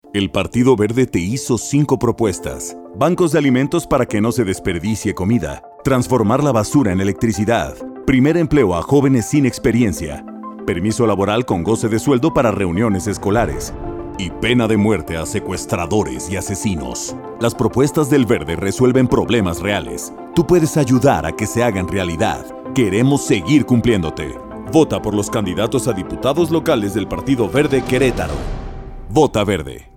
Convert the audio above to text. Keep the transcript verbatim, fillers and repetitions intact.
El Partido Verde te hizo cinco propuestas. Bancos de alimentos para que no se desperdicie comida. Transformar la basura en electricidad. Primer empleo a jóvenes sin experiencia. Permiso laboral con goce de sueldo para reuniones escolares. Y pena de muerte a secuestradores y asesinos. Las propuestas del Verde resuelven problemas reales. Tú puedes ayudar a que se hagan realidad. Queremos seguir cumpliéndote. Vota por los candidatos a diputados locales del Partido Verde Querétaro. Vota Verde.